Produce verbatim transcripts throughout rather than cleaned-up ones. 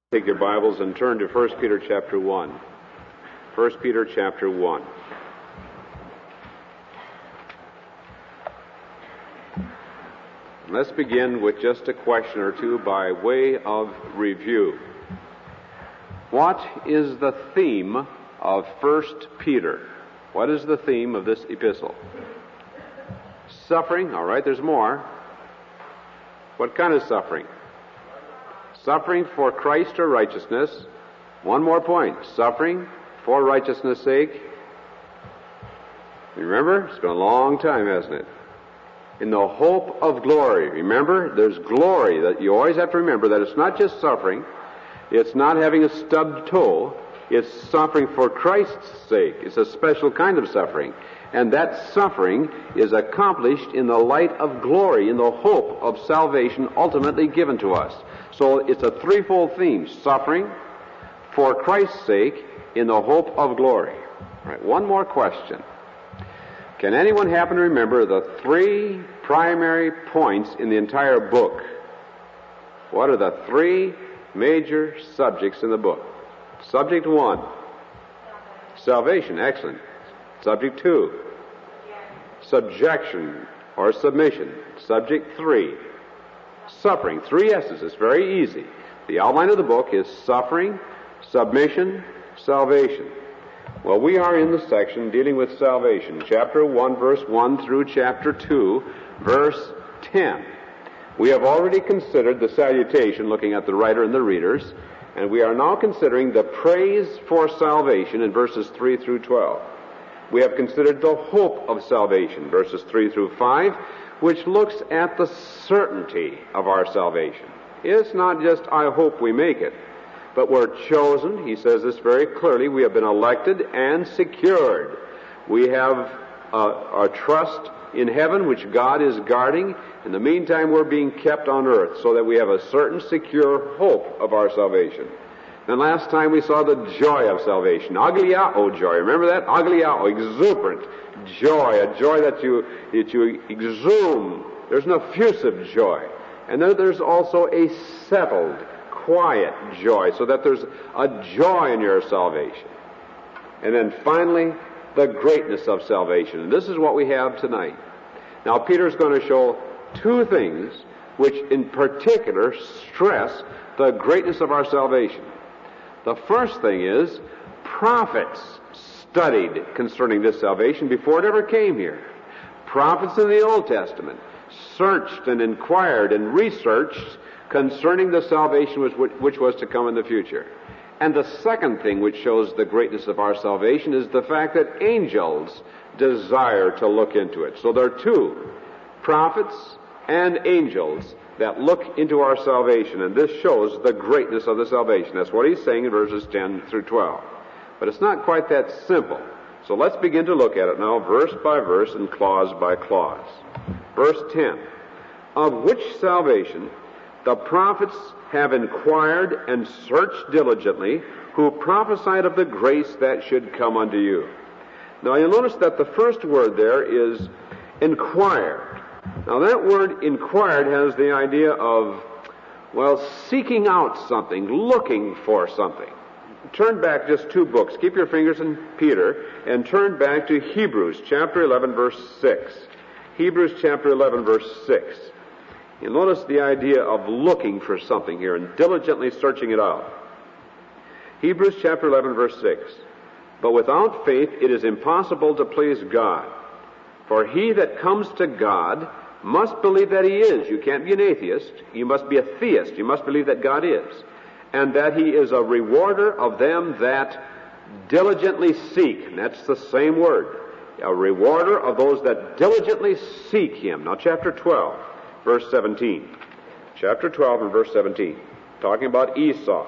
Take your Bibles and turn to First Peter chapter one. First Peter chapter one. Let's begin with just a question or two by way of review. What is the theme of First Peter? What is the theme of this epistle? Suffering. All right, there's more. What kind of suffering? Suffering for Christ or righteousness. One more point. Suffering for righteousness' sake. You remember? It's been a long time, hasn't it? In the hope of glory. Remember? There's glory that you always have to remember that it's not just suffering. It's not having a stubbed toe. It's suffering for Christ's sake. It's a special kind of suffering. And that suffering is accomplished in the light of glory, in the hope of salvation ultimately given to us. So it's a threefold theme: suffering for Christ's sake in the hope of glory. All right, one more question. Can anyone happen to remember the three primary points in the entire book? What are the three major subjects in the book? Subject one, salvation. Excellent. Subject two, subjection or submission. Subject three, suffering. Three S's. It's very easy. The outline of the book is suffering, submission, salvation. Well, we are in the section dealing with salvation, chapter one, verse one through chapter two, verse ten. We have already considered the salutation, looking at the writer and the readers, and we are now considering the praise for salvation in verses three through twelve. We have considered the hope of salvation, verses three through five, which looks at the certainty of our salvation. It's not just, I hope we make it, but we're chosen. He says this very clearly. We have been elected and secured. We have a, a trust in heaven which God is guarding. In the meantime, we're being kept on earth so that we have a certain secure hope of our salvation. And last time we saw the joy of salvation. Agliao joy. Remember that? Agliao, exuberant joy. A joy that you, that you exude. There's an effusive joy. And then there's also a settled, quiet joy, so that there's a joy in your salvation. And then finally, the greatness of salvation. And this is what we have tonight. Now, Peter's going to show two things which in particular stress the greatness of our salvation. The first thing is, prophets studied concerning this salvation before it ever came here. Prophets in the Old Testament searched and inquired and researched concerning the salvation which, which was to come in the future. And the second thing which shows the greatness of our salvation is the fact that angels desire to look into it. So there are two, prophets and angels, that look into our salvation, and this shows the greatness of the salvation. That's what he's saying in verses ten through twelve. But it's not quite that simple. So let's begin to look at it now, verse by verse and clause by clause. Verse ten, of which salvation the prophets have inquired and searched diligently, who prophesied of the grace that should come unto you. Now you'll notice that the first word there is inquired. Now that word inquired has the idea of, well, seeking out something, looking for something. Turn back just two books. Keep your fingers in Peter and turn back to Hebrews chapter eleven, verse six. Hebrews chapter eleven, verse six. You'll notice the idea of looking for something here and diligently searching it out. Hebrews chapter eleven, verse six. But without faith it is impossible to please God. For he that comes to God must believe that he is. You can't be an atheist. You must be a theist. You must believe that God is. And that he is a rewarder of them that diligently seek. And that's the same word. A rewarder of those that diligently seek him. Now chapter twelve, verse seventeen. Chapter twelve and verse seventeen. Talking about Esau.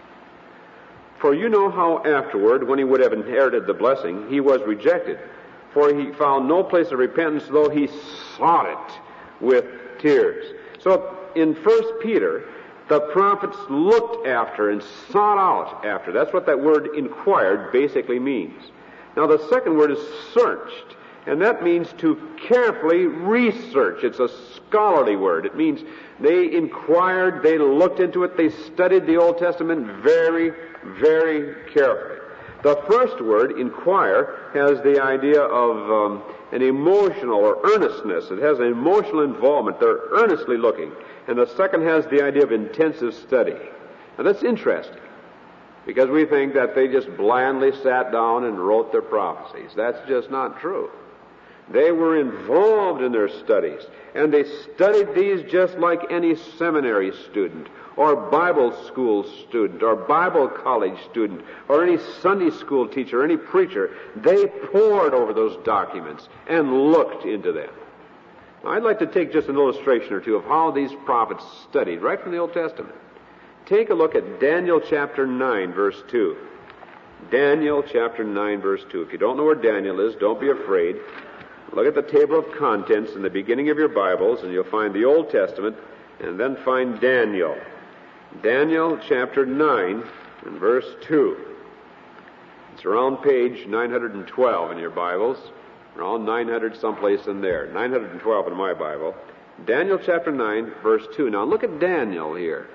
For you know how afterward, when he would have inherited the blessing, he was rejected. For he found no place of repentance, though he sought it with tears. So in First Peter, the prophets looked after and sought out after. That's what that word inquired basically means. Now the second word is searched. And that means to carefully research. It's a scholarly word. It means they inquired, they looked into it, they studied the Old Testament very, very carefully. The first word, inquire, has the idea of um, an emotional or earnestness. It has an emotional involvement. They're earnestly looking. And the second has the idea of intensive study. Now that's interesting, because we think that they just blandly sat down and wrote their prophecies. That's just not true. They were involved in their studies, and they studied these just like any seminary student, or Bible school student, or Bible college student, or any Sunday school teacher, or any preacher. They pored over those documents and looked into them. Now, I'd like to take just an illustration or two of how these prophets studied, right from the Old Testament. Take a look at Daniel chapter nine, verse two. Daniel chapter nine, verse two. If you don't know where Daniel is, don't be afraid. Look at the table of contents in the beginning of your Bibles, and you'll find the Old Testament, and then find Daniel. Daniel chapter nine and verse two. It's around page nine hundred twelve in your Bibles, around nine hundred someplace in there, nine hundred twelve in my Bible. Daniel chapter nine, verse two. Now look at Daniel here.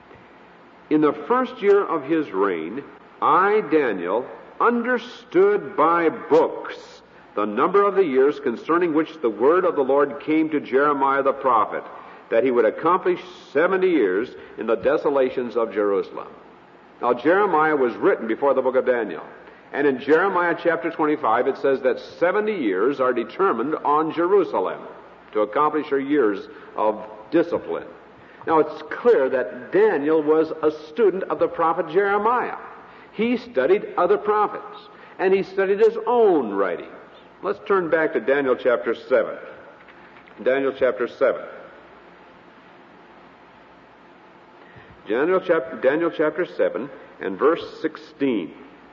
In the first year of his reign, I, Daniel, understood by books the number of the years concerning which the word of the Lord came to Jeremiah the prophet, that he would accomplish seventy years in the desolations of Jerusalem. Now, Jeremiah was written before the book of Daniel. And in Jeremiah chapter twenty-five, it says that seventy years are determined on Jerusalem to accomplish her years of discipline. Now, it's clear that Daniel was a student of the prophet Jeremiah. He studied other prophets, and he studied his own writings. Let's turn back to Daniel chapter seven. Daniel chapter seven. Daniel chapter, Daniel chapter seven and verse sixteen.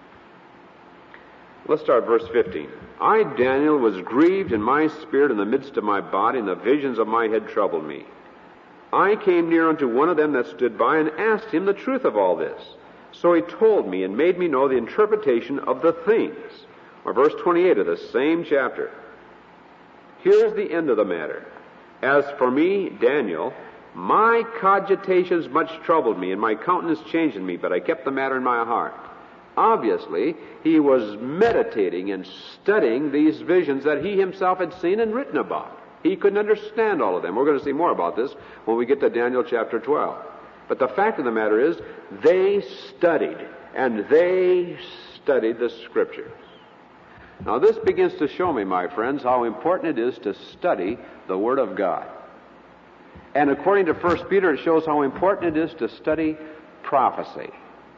Let's start verse fifteen. I, Daniel, was grieved in my spirit in the midst of my body, and the visions of my head troubled me. I came near unto one of them that stood by, and asked him the truth of all this. So he told me, and made me know the interpretation of the things. Or verse twenty-eight of the same chapter. Here's the end of the matter. As for me, Daniel, my cogitations much troubled me, and my countenance changed in me, but I kept the matter in my heart. Obviously, he was meditating and studying these visions that he himself had seen and written about. He couldn't understand all of them. We're going to see more about this when we get to Daniel chapter twelve. But the fact of the matter is, they studied, and they studied the Scriptures. Now, this begins to show me, my friends, how important it is to study the Word of God. And according to First Peter, it shows how important it is to study prophecy.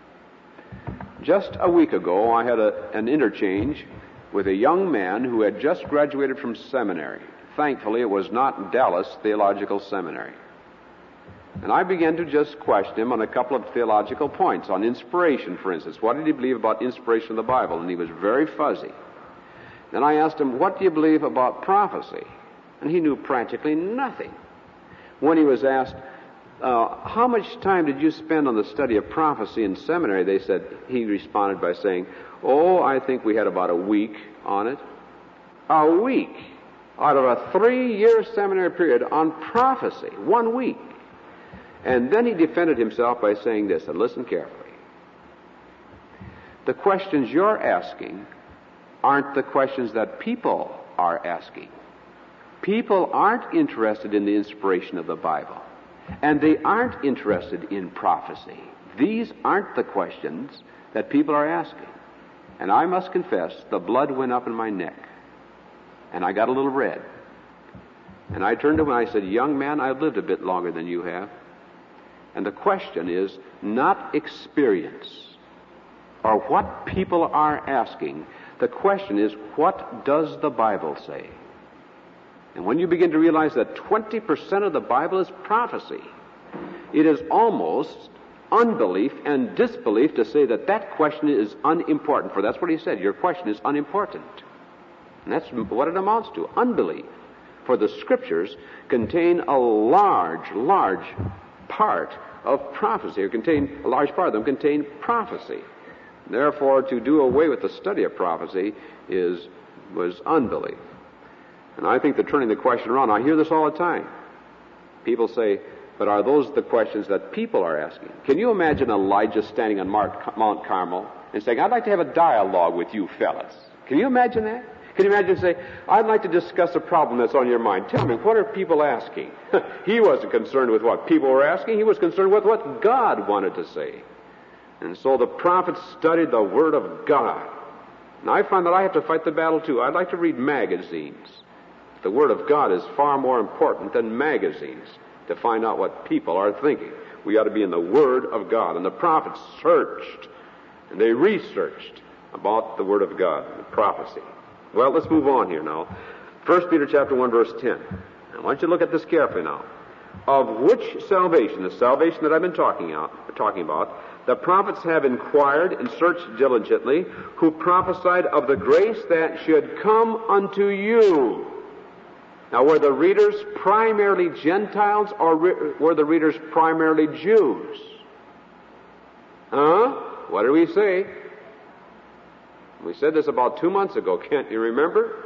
Just a week ago, I had a, an interchange with a young man who had just graduated from seminary. Thankfully, it was not Dallas Theological Seminary. And I began to just question him on a couple of theological points, on inspiration, for instance. What did he believe about inspiration of the Bible? And he was very fuzzy. Then I asked him, what do you believe about prophecy? And he knew practically nothing. When he was asked, uh, how much time did you spend on the study of prophecy in seminary? They said, he responded by saying, oh, I think we had about a week on it. A week out of a three-year seminary period on prophecy. One week. And then he defended himself by saying this, and listen carefully. The questions you're asking aren't the questions that people are asking. People aren't interested in the inspiration of the Bible, and they aren't interested in prophecy. These aren't the questions that people are asking. And I must confess, the blood went up in my neck, and I got a little red. And I turned to him and I said, young man, I've lived a bit longer than you have. And the question is not experience or what people are asking. The question is, what does the Bible say? And when you begin to realize that twenty percent of the Bible is prophecy, it is almost unbelief and disbelief to say that that question is unimportant. For that's what he said, your question is unimportant. And that's what it amounts to, unbelief. For the Scriptures contain a large, large part of prophecy, or contain, a large part of them contain prophecy. Therefore, to do away with the study of prophecy is was unbelief. And I think they're turning the question around. I hear this all the time. People say, but are those the questions that people are asking? Can you imagine Elijah standing on Mount Carmel and saying, I'd like to have a dialogue with you fellas? Can you imagine that? Can you imagine say, I'd like to discuss a problem that's on your mind. Tell me, what are people asking? He wasn't concerned with what people were asking. He was concerned with what God wanted to say. And so the prophets studied the Word of God. And I find that I have to fight the battle too. I'd like to read magazines. The Word of God is far more important than magazines to find out what people are thinking. We ought to be in the Word of God. And the prophets searched and they researched about the Word of God, the prophecy. Well, let's move on here now. First Peter chapter one, verse ten. I want you to look at this carefully now. Of which salvation, the salvation that I've been talking, out, talking about, the prophets have inquired and searched diligently, who prophesied of the grace that should come unto you. Now, were the readers primarily Gentiles, or re- were the readers primarily Jews? Huh? What did we say? We said this about two months ago. Can't you remember?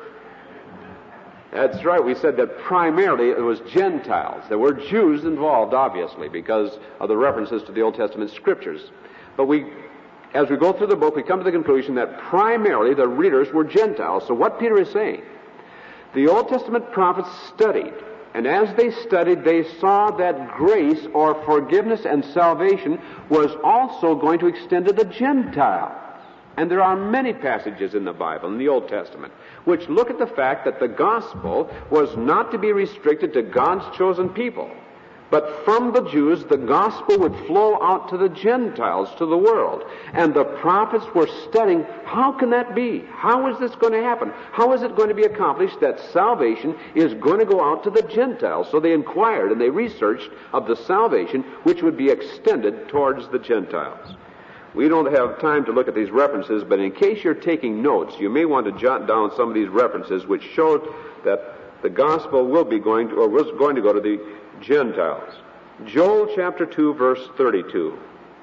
That's right. We said that primarily it was Gentiles. There were Jews involved, obviously, because of the references to the Old Testament Scriptures. But we, as we go through the book, we come to the conclusion that primarily the readers were Gentiles. So what Peter is saying, the Old Testament prophets studied, and as they studied, they saw that grace or forgiveness and salvation was also going to extend to the Gentiles. And there are many passages in the Bible, in the Old Testament, which look at the fact that the gospel was not to be restricted to God's chosen people. But from the Jews, the gospel would flow out to the Gentiles, to the world. And the prophets were studying, how can that be? How is this going to happen? How is it going to be accomplished that salvation is going to go out to the Gentiles? So they inquired and they researched of the salvation which would be extended towards the Gentiles. We don't have time to look at these references, but in case you're taking notes, you may want to jot down some of these references which show that the gospel will be going to, or was going to go to the Gentiles. Joel chapter two, verse thirty-two.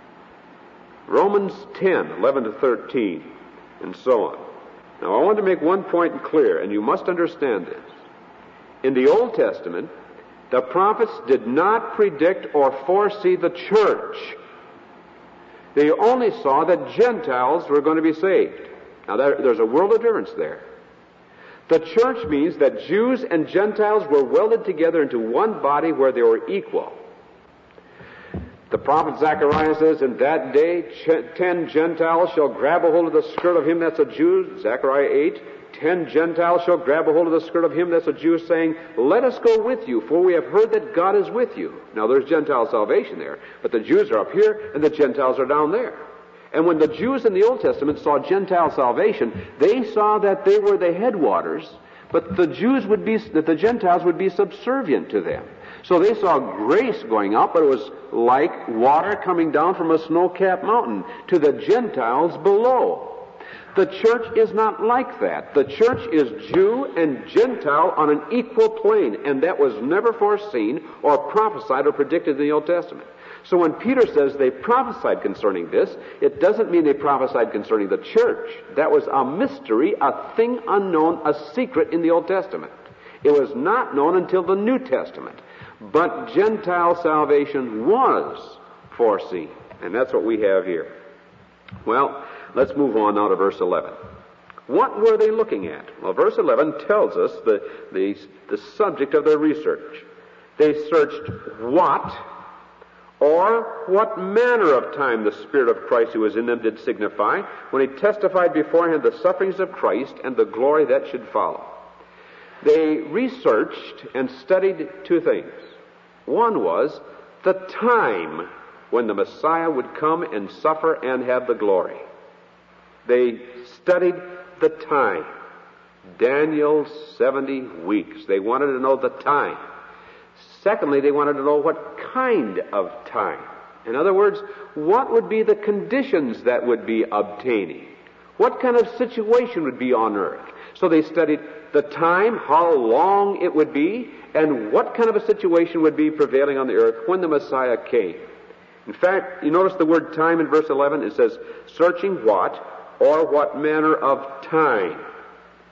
Romans ten, eleven to thirteen, and so on. Now I want to make one point clear, and you must understand this. In the Old Testament, the prophets did not predict or foresee the church. They only saw that Gentiles were going to be saved. Now, there, there's a world of difference there. The church means that Jews and Gentiles were welded together into one body where they were equal. The prophet Zechariah says, in that day, ch- ten Gentiles shall grab a hold of the skirt of him that's a Jew, Zechariah eight. Ten Gentiles shall grab a hold of the skirt of him that's a Jew, saying, let us go with you, for we have heard that God is with you. Now there's Gentile salvation there, but the Jews are up here and the Gentiles are down there. And when the Jews in the Old Testament saw Gentile salvation, they saw that they were the headwaters, but the Jews would be, that the Gentiles would be subservient to them. So they saw grace going out, but it was like water coming down from a snow-capped mountain to the Gentiles below. The church is not like that. The church is Jew and Gentile on an equal plane, and that was never foreseen or prophesied or predicted in the Old Testament. So when Peter says they prophesied concerning this, it doesn't mean they prophesied concerning the church. That was a mystery, a thing unknown, a secret in the Old Testament. It was not known until the New Testament. But Gentile salvation was foreseen, and that's what we have here. Well, let's move on now to verse eleven. What were they looking at? Well, verse eleven tells us the, the, the subject of their research. They searched what or what manner of time the Spirit of Christ who was in them did signify when he testified beforehand the sufferings of Christ and the glory that should follow. They researched and studied two things. One was the time when the Messiah would come and suffer and have the glory. They studied the time. Daniel's seventy weeks. They wanted to know the time. Secondly, they wanted to know what kind of time. In other words, what would be the conditions that would be obtaining? What kind of situation would be on earth? So they studied the time, how long it would be, and what kind of a situation would be prevailing on the earth when the Messiah came. In fact, you notice the word time in verse eleven. It says, searching what or what manner of time.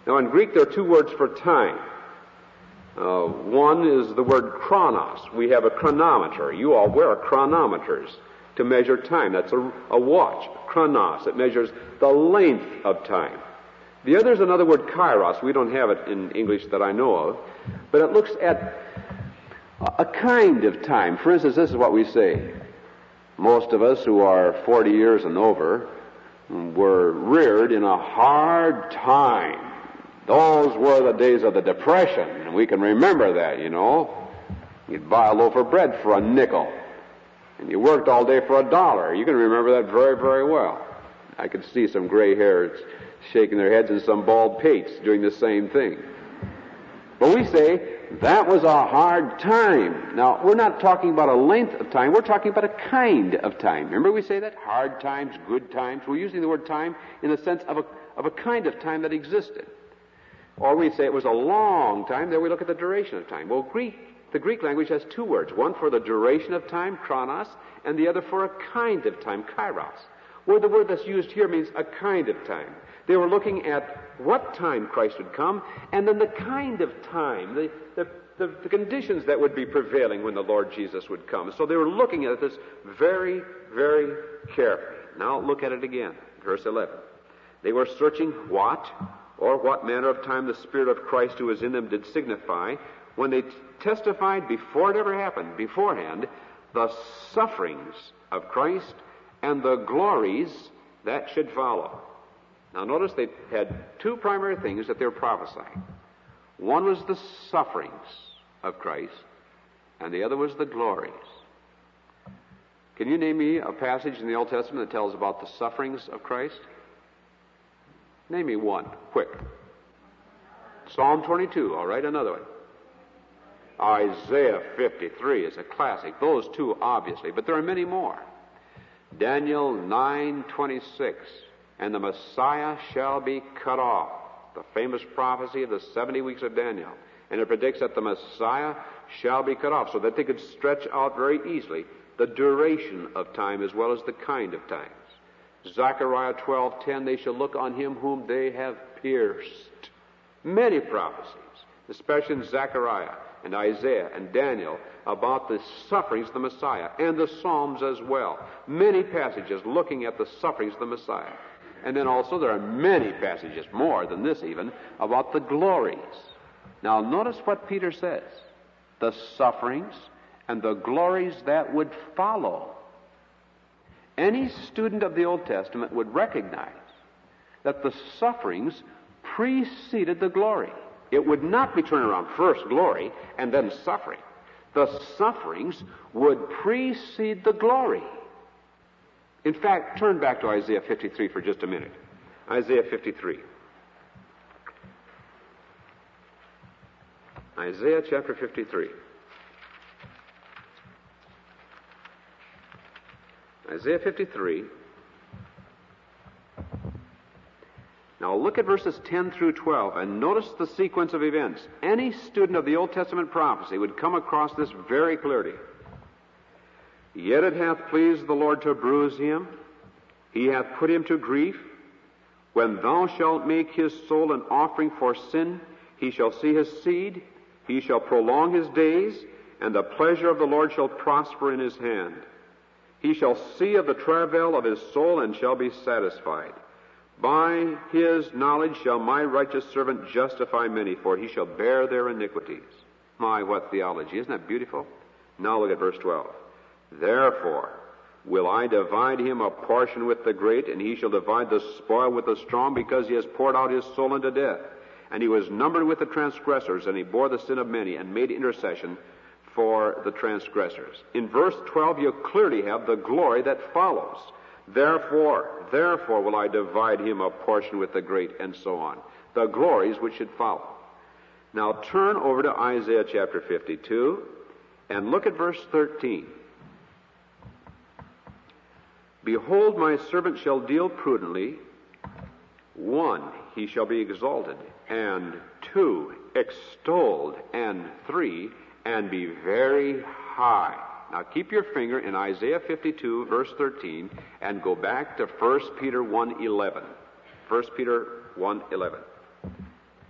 Now, in Greek, there are two words for time. Uh, one is the word chronos. We have a chronometer. You all wear chronometers to measure time. That's a, a watch, chronos. It measures the length of time. The other is another word, kairos. We don't have it in English that I know of, but it looks at a kind of time. For instance, this is what we say. Most of us who are forty years and over were reared in a hard time. Those were the days of the Depression, and we can remember that, you know. You'd buy a loaf of bread for a nickel, and you worked all day for a dollar. You can remember that very, very well. I could see some gray hairs shaking their heads and some bald pates doing the same thing. But we say, that was a hard time. Now, we're not talking about a length of time. We're talking about a kind of time. Remember we say that? Hard times, good times. We're using the word time in the sense of a, of a kind of time that existed. Or we say it was a long time. There we look at the duration of time. Well, Greek, the Greek language has two words. One for the duration of time, chronos, and the other for a kind of time, kairos. Well, the word that's used here means a kind of time. They were looking at what time Christ would come, and then the kind of time, the, the, the, the conditions that would be prevailing when the Lord Jesus would come. So they were looking at this very, very carefully. Now look at it again, verse eleven. They were searching what or what manner of time the Spirit of Christ who was in them did signify when they t- testified before it ever happened, beforehand, the sufferings of Christ and the glories that should follow. Now notice they had two primary things that they were prophesying. One was the sufferings of Christ, and the other was the glories. Can you name me a passage in the Old Testament that tells about the sufferings of Christ? Name me one, quick. Psalm twenty-two, all right, another one. Isaiah fifty-three is a classic. Those two, obviously, but there are many more. Daniel nine twenty-six, and the Messiah shall be cut off. The famous prophecy of the seventy weeks of Daniel. And it predicts that the Messiah shall be cut off, so that they could stretch out very easily the duration of time as well as the kind of times. Zechariah twelve ten, they shall look on him whom they have pierced. Many prophecies, especially in Zechariah and Isaiah and Daniel, about the sufferings of the Messiah, and the Psalms as well. Many passages looking at the sufferings of the Messiah. And then also there are many passages, more than this even, about the glories. Now notice what Peter says. The sufferings and the glories that would follow. Any student of the Old Testament would recognize that the sufferings preceded the glory. It would not be turning around first glory and then suffering. The sufferings would precede the glory. In fact, turn back to Isaiah fifty-three for just a minute. Isaiah fifty-three. Isaiah chapter fifty-three. Isaiah fifty-three. Now look at verses ten through twelve and notice the sequence of events. Any student of the Old Testament prophecy would come across this very clearly. Yet it hath pleased the Lord to bruise him. He hath put him to grief. When thou shalt make his soul an offering for sin, he shall see his seed. He shall prolong his days, and the pleasure of the Lord shall prosper in his hand. He shall see of the travail of his soul, and shall be satisfied. By his knowledge shall my righteous servant justify many, for he shall bear their iniquities. My, what theology. Isn't that beautiful? Now look at verse twelve. Therefore will I divide him a portion with the great, and he shall divide the spoil with the strong, because he has poured out his soul unto death. And he was numbered with the transgressors, and he bore the sin of many, and made intercession for the transgressors. In verse twelve you clearly have the glory that follows. Therefore, therefore will I divide him a portion with the great, and so on. The glories which should follow. Now turn over to Isaiah chapter fifty-two, and look at verse thirteen. Behold, my servant shall deal prudently. One, he shall be exalted. And two, extolled. And three, and be very high. Now keep your finger in Isaiah fifty-two, verse thirteen, and go back to First Peter one eleven. First Peter one eleven.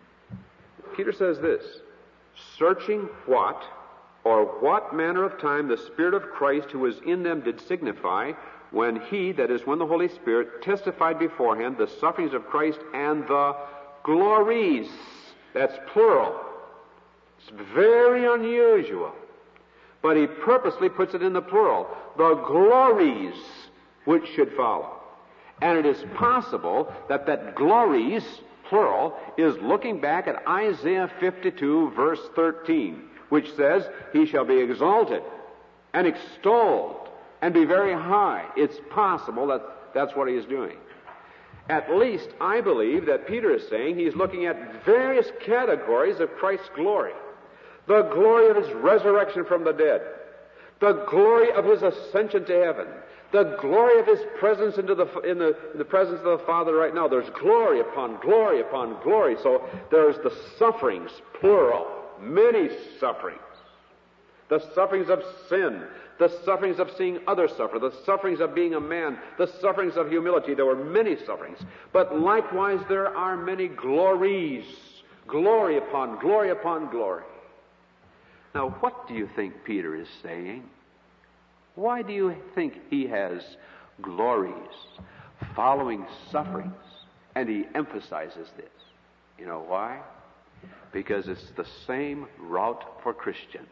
Peter says this, searching what or what manner of time the Spirit of Christ who was in them did signify, when he, that is, when the Holy Spirit, testified beforehand the sufferings of Christ and the glories. That's plural. It's very unusual. But he purposely puts it in the plural. The glories which should follow. And it is possible that that glories, plural, is looking back at Isaiah fifty-two, verse thirteen, which says, he shall be exalted and extolled and be very high. It's possible that that's what he is doing. At least, I believe that Peter is saying he's looking at various categories of Christ's glory. The glory of his resurrection from the dead. The glory of his ascension to heaven. The glory of his presence into the, in, the, in the presence of the Father right now. There's glory upon glory upon glory. So there's the sufferings, plural, many sufferings. The sufferings of sin, the sufferings of seeing others suffer, the sufferings of being a man, the sufferings of humility. There were many sufferings. But likewise there are many glories, glory upon glory upon glory. Now, what do you think Peter is saying? Why do you think he has glories following sufferings? And he emphasizes this. You know why? Because it's the same route for Christians.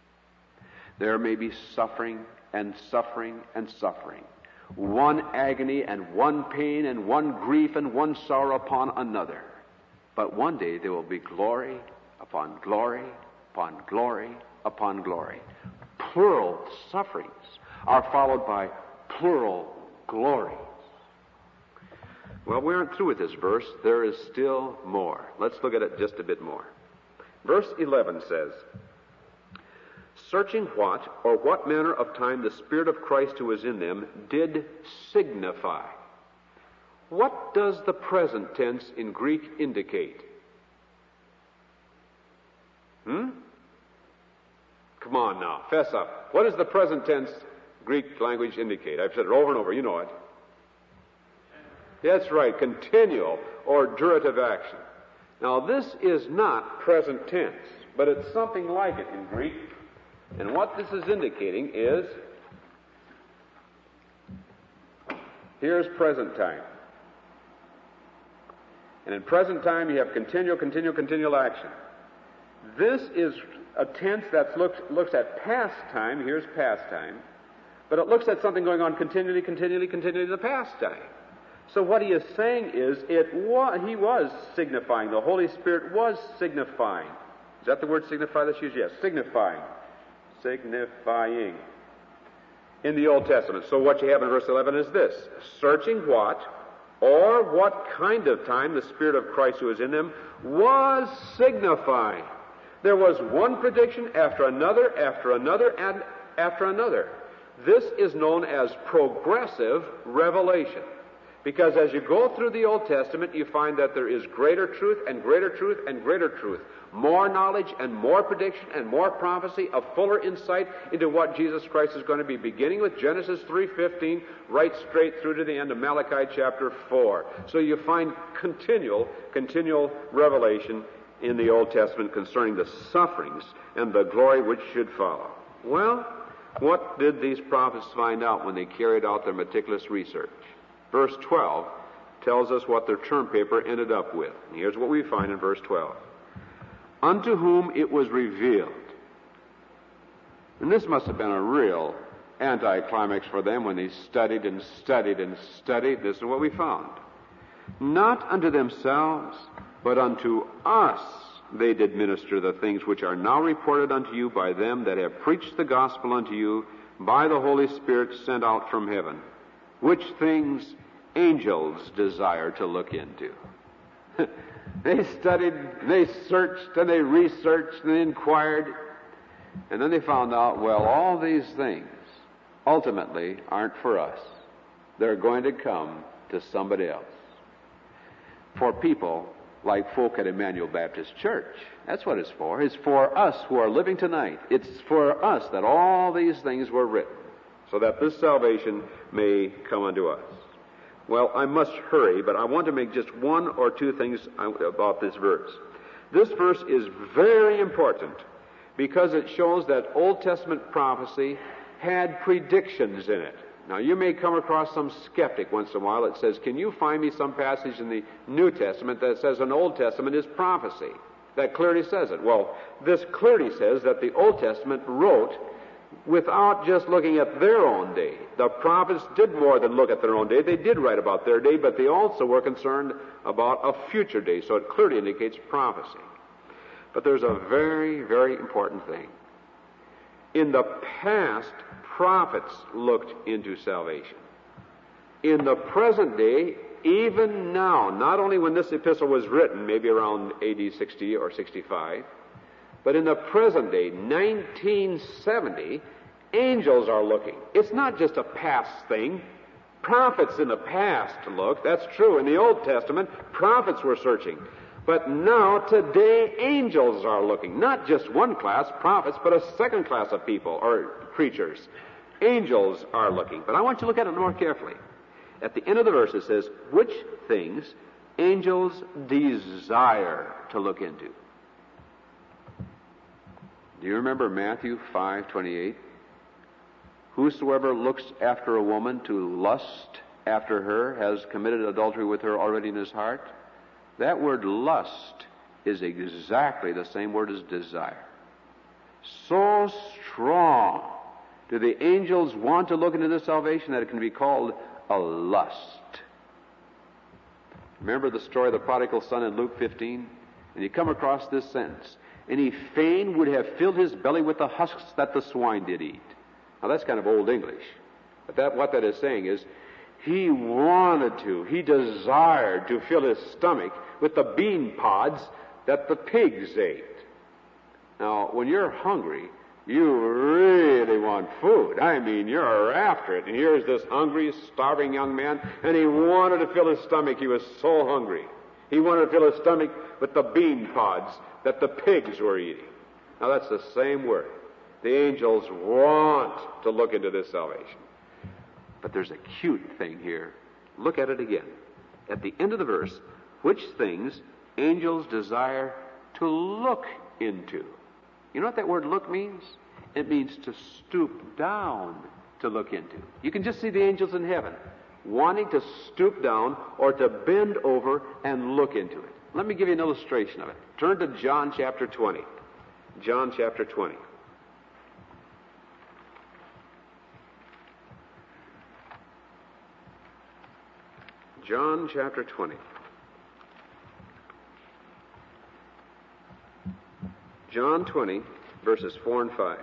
There may be suffering and suffering and suffering. One agony and one pain and one grief and one sorrow upon another. But one day there will be glory upon glory upon glory upon glory. Plural sufferings are followed by plural glories. Well, we aren't through with this verse. There is still more. Let's look at it just a bit more. Verse eleven says, searching what or what manner of time the Spirit of Christ who was in them did signify. What does the present tense in Greek indicate? Hmm? Come on now, fess up. What does the present tense Greek language indicate? I've said it over and over, you know it. That's right, continual or durative action. Now this is not present tense, but it's something like it in Greek. And what this is indicating is, here's present time. And in present time you have continual, continual, continual action. This is a tense that looks, looks at past time. Here's past time. But it looks at something going on continually, continually, continually in the past time. So what he is saying is, it was, he was signifying. The Holy Spirit was signifying. Is that the word signify that's used? Yes, signifying. Signifying. In the Old Testament. So what you have in verse eleven is this. Searching what, or what kind of time the Spirit of Christ who is in them was signifying. There was one prediction after another, after another, and after another. This is known as progressive revelation. Because as you go through the Old Testament, you find that there is greater truth and greater truth and greater truth. More knowledge and more prediction and more prophecy, a fuller insight into what Jesus Christ is going to be, beginning with Genesis three fifteen, right straight through to the end of Malachi chapter four. So you find continual, continual revelation in the Old Testament concerning the sufferings and the glory which should follow. Well, what did these prophets find out when they carried out their meticulous research? Verse twelve tells us what their term paper ended up with. And here's what we find in verse twelve. Unto whom it was revealed. And this must have been a real anticlimax for them when they studied and studied and studied. This is what we found. Not unto themselves, but unto us they did minister the things which are now reported unto you by them that have preached the gospel unto you by the Holy Spirit sent out from heaven, which things angels desire to look into. They studied, they searched, and they researched, and they inquired, and then they found out, well, all these things ultimately aren't for us. They're going to come to somebody else. For people like folk at Emmanuel Baptist Church. That's what it's for. It's for us who are living tonight. It's for us that all these things were written, so that this salvation may come unto us. Well, I must hurry, but I want to make just one or two things about this verse. This verse is very important because it shows that Old Testament prophecy had predictions in it. Now, you may come across some skeptic once in a while that says, can you find me some passage in the New Testament that says an Old Testament is prophecy? That clearly says it. Well, this clearly says that the Old Testament wrote without just looking at their own day. The prophets did more than look at their own day. They did write about their day, but they also were concerned about a future day, so it clearly indicates prophecy. But there's a very, very important thing. In the past, prophets looked into salvation. In the present day, even now, not only when this epistle was written, maybe around A D sixty or sixty-five, but in the present day, nineteen seventy, angels are looking. It's not just a past thing. Prophets in the past looked. That's true. In the Old Testament, prophets were searching. But now, today, angels are looking. Not just one class, prophets, but a second class of people, or creatures. Angels are looking. But I want you to look at it more carefully. At the end of the verse it says, which things angels desire to look into. Do you remember Matthew five twenty-eight? Whosoever looks after a woman to lust after her has committed adultery with her already in his heart. That word lust is exactly the same word as desire. So strong do the angels want to look into this salvation that it can be called a lust. Remember the story of the prodigal son in Luke fifteen? And you come across this sentence. And he fain would have filled his belly with the husks that the swine did eat. Now that's kind of old English. But that what that is saying is, he wanted to, he desired to fill his stomach with the bean pods that the pigs ate. Now, when you're hungry, you really want food. I mean, you're after it. And here's this hungry, starving young man, and he wanted to fill his stomach. He was so hungry. He wanted to fill his stomach with the bean pods that the pigs were eating. Now, that's the same word. The angels want to look into this salvation. But there's a cute thing here. Look at it again. At the end of the verse, which things angels desire to look into. You know what that word look means? It means to stoop down to look into. You can just see the angels in heaven wanting to stoop down or to bend over and look into it. Let me give you an illustration of it. Turn to John chapter twenty. John chapter twenty. John chapter twenty. John twenty, verses four and five.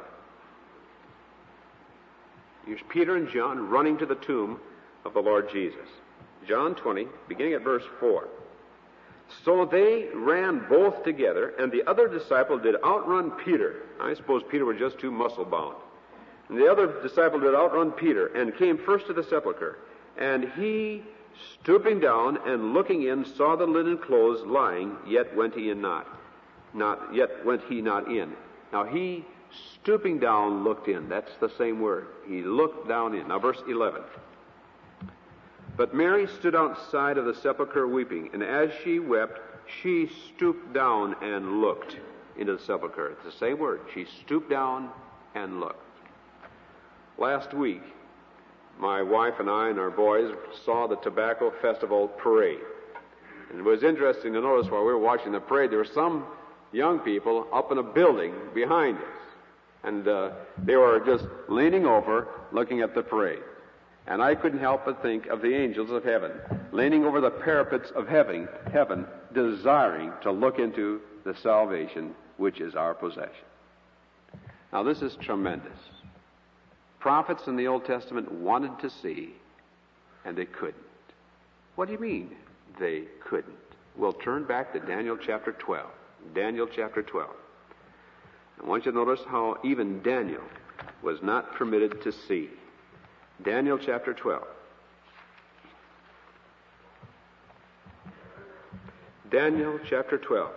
Here's Peter and John running to the tomb of the Lord Jesus. John twenty, beginning at verse four. So they ran both together, and the other disciple did outrun Peter. I suppose Peter was just too muscle-bound. And the other disciple did outrun Peter, and came first to the sepulchre. And he, stooping down and looking in, saw the linen clothes lying, yet went he in not. Not yet went he not in. Now he, stooping down, looked in. That's the same word. He looked down in. Now verse eleven. But Mary stood outside of the sepulchre weeping, and as she wept, she stooped down and looked into the sepulchre. It's the same word. She stooped down and looked. Last week, my wife and I and our boys saw the Tobacco Festival parade. And it was interesting to notice while we were watching the parade, there were some young people up in a building behind us. And uh, they were just leaning over, looking at the parade. And I couldn't help but think of the angels of heaven, leaning over the parapets of heaven, heaven, desiring to look into the salvation which is our possession. Now this is tremendous. Prophets in the Old Testament wanted to see, and they couldn't. What do you mean, they couldn't? We'll turn back to Daniel chapter twelve. Daniel chapter twelve. I want you to notice how even Daniel was not permitted to see. Daniel chapter twelve. Daniel chapter twelve.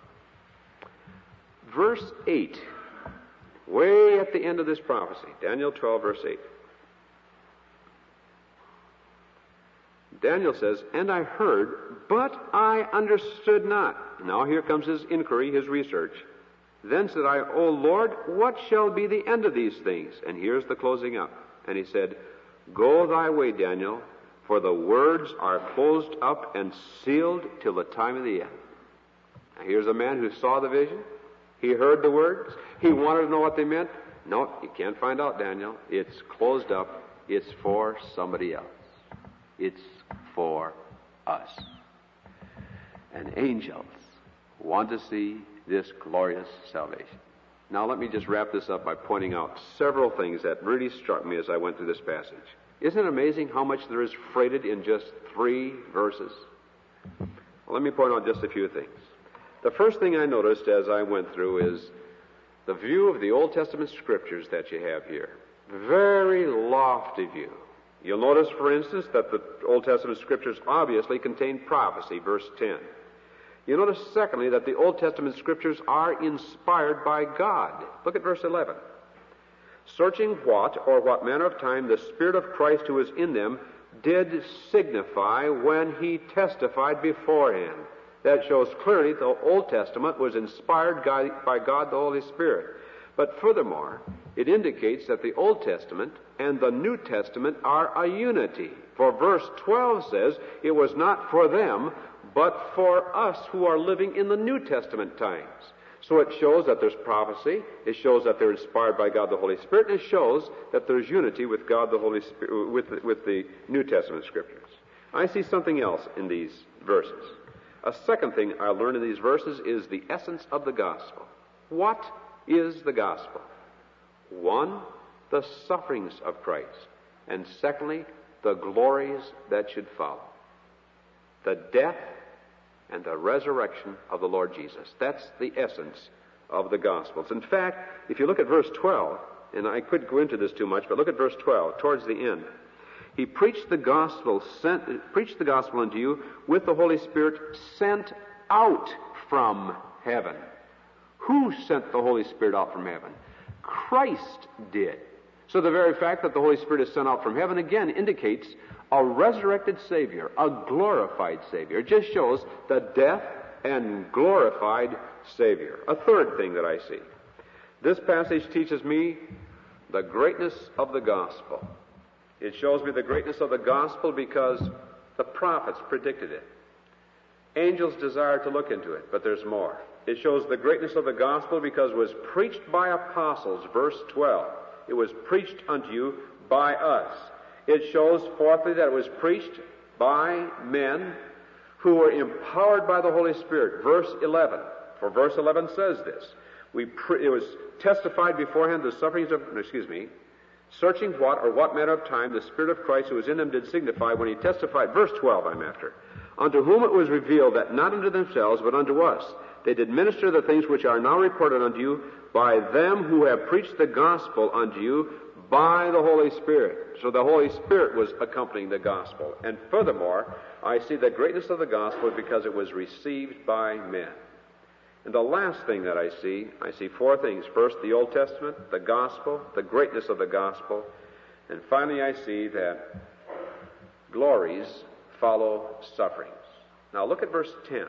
Verse eight. Way at the end of this prophecy. Daniel twelve, verse eight. Daniel says, and I heard, but I understood not. Now here comes his inquiry, his research. Then said I, O Lord, what shall be the end of these things? And here's the closing up. And he said, Go thy way, Daniel, for the words are closed up and sealed till the time of the end. Now here's a man who saw the vision. He heard the words. He wanted to know what they meant. No, you can't find out, Daniel. It's closed up. It's for somebody else. It's for us. And angels want to see this glorious salvation. Now let me just wrap this up by pointing out several things that really struck me as I went through this passage. Isn't it amazing how much there is freighted in just three verses? Well, let me point out just a few things. The first thing I noticed as I went through is the view of the Old Testament Scriptures that you have here. Very lofty view. You'll notice, for instance, that the Old Testament Scriptures obviously contain prophecy, verse ten. You notice, secondly, that the Old Testament Scriptures are inspired by God. Look at verse eleven. Searching what or what manner of time the Spirit of Christ who is in them did signify when he testified beforehand. That shows clearly the Old Testament was inspired by God the Holy Spirit. But furthermore, it indicates that the Old Testament and the New Testament are a unity. For verse twelve says, it was not for them, but for us who are living in the New Testament times. So it shows that there's prophecy, it shows that they're inspired by God the Holy Spirit, and it shows that there's unity with God the Holy Spirit, with the, with the New Testament Scriptures. I see something else in these verses. A second thing I learned in these verses is the essence of the gospel. What is the gospel? One, the sufferings of Christ. And secondly, the glories that should follow. The death and the resurrection of the Lord Jesus. That's the essence of the Gospels. In fact, if you look at verse twelve, and I could go into this too much, but look at verse twelve, towards the end. He preached the gospel, sent, preached the gospel unto you with the Holy Spirit sent out from heaven. Who sent the Holy Spirit out from heaven? Christ did. So the very fact that the Holy Spirit is sent out from heaven again indicates a resurrected Savior, a glorified Savior. It just shows the death and glorified Savior. A third thing that I see. This passage teaches me the greatness of the gospel. It shows me the greatness of the gospel because the prophets predicted it. Angels desire to look into it, but there's more. It shows the greatness of the gospel because it was preached by apostles, verse twelve. It was preached unto you by us. It shows, fourthly, that it was preached by men who were empowered by the Holy Spirit, verse eleven. For verse eleven says this. We pre- it was testified beforehand the sufferings of, excuse me, searching what or what manner of time the Spirit of Christ who was in them did signify when he testified, verse twelve I'm after, unto whom it was revealed that not unto themselves but unto us they did minister the things which are now reported unto you by them who have preached the gospel unto you by the Holy Spirit. So the Holy Spirit was accompanying the gospel. And furthermore, I see the greatness of the gospel because it was received by men. And the last thing that I see, I see four things. First, the Old Testament, the gospel, the greatness of the gospel. And finally, I see that glories follow sufferings. Now look at verse ten.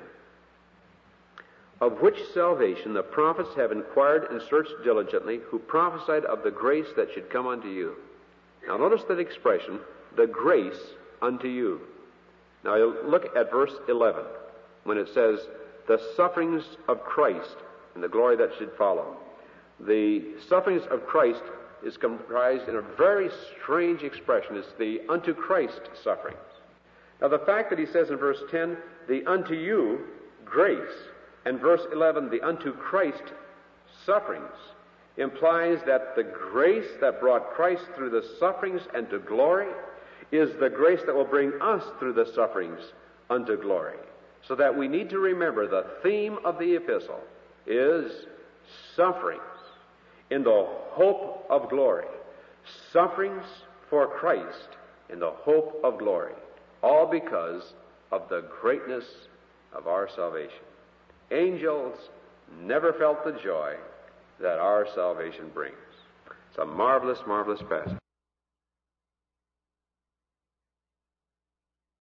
Of which salvation the prophets have inquired and searched diligently, who prophesied of the grace that should come unto you. Now notice that expression, the grace unto you. Now look at verse eleven, when it says, the sufferings of Christ and the glory that should follow. The sufferings of Christ is comprised in a very strange expression. It's the unto Christ sufferings. Now the fact that he says in verse ten, the unto you grace, and verse eleven, the unto Christ sufferings, implies that the grace that brought Christ through the sufferings and to glory is the grace that will bring us through the sufferings unto glory. So that we need to remember the theme of the epistle is sufferings in the hope of glory. Sufferings for Christ in the hope of glory. All because of the greatness of our salvation. Angels never felt the joy that our salvation brings. It's a marvelous, marvelous passage.